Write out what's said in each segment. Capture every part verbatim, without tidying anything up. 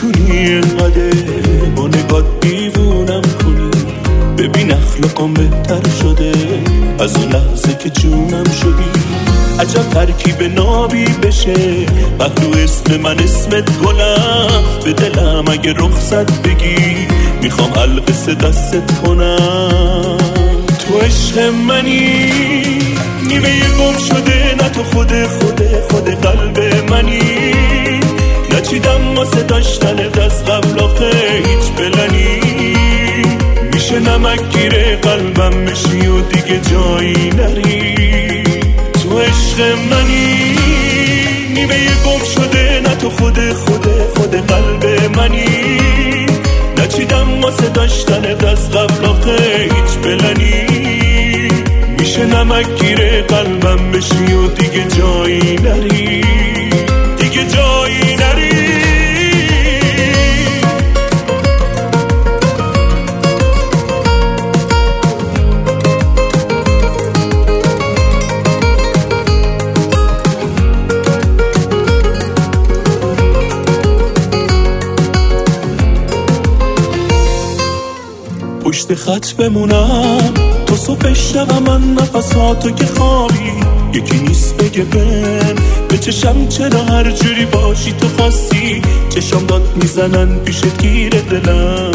میتونی اینقدر با نگات دیوونم کنی؟ ببین اخلاقم بهتر شده از اون لحظه که جونم شدی. عجب ترکیب نابی بشه پهلو اسم من اسمت گلم، به دلم اگه رخصت بگی میخوام القصه دستت کنم. تو عشق منی، نیمه گم شده، نه تو خود خود خود قلب منی. نچیدم واسه داشتن دست قبل آخه هیچ بلنی. میشه نمک گیره قلبم بشی و دیگه جایی نری. تو عشق منی، نیمه گم شده، نه تو خود خود خود قلب منی. نچیدم واسه داشتن دست قبل آخه هیچ بلنی. میشه نمک گیره قلبم بشی و دیگه جایی نری، دیگه جایی نری. پشت خط بمونم تو صبح شب، من نفساتو که خوابی یکی نیست بگه بهم به چشم چرا هر جوری باشی تو خاصی. چشم داد میزنن پیشت گیره دلم،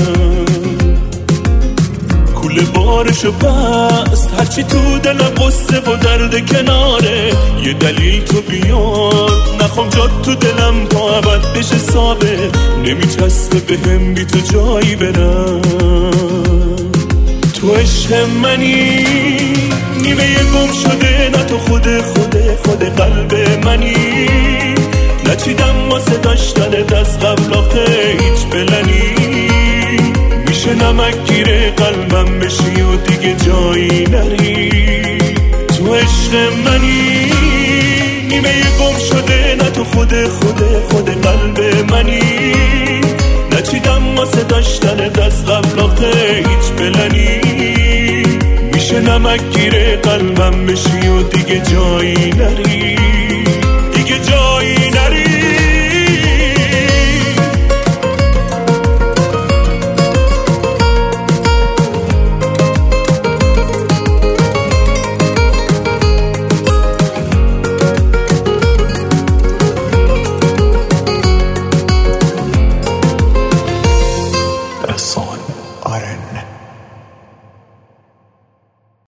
کوله بارشو بست هرچی تو دلم قصه و درد کناره. یه دلیل تو بیار نخوام جات تو دلم تا ابد بشه ثابت. نمیچسبه بهم بی تو جایی برم. تو عشق منی، نیمه گم شده، نه تو خود خود خود قلب منی. نچیدم واسه داشتن دست قبل آخه هیچ بلنی. میشه نمک گیره قلبم بشی و دیگه جایی نری. تو عشق منی، نیمه گم شده، نه تو خود خود خود قلب منی. نچیدم واسه داشتن دست قبل آخه هیچ بلنی. میشه نمک گیره قلبم بشی و دیگه جایی نری.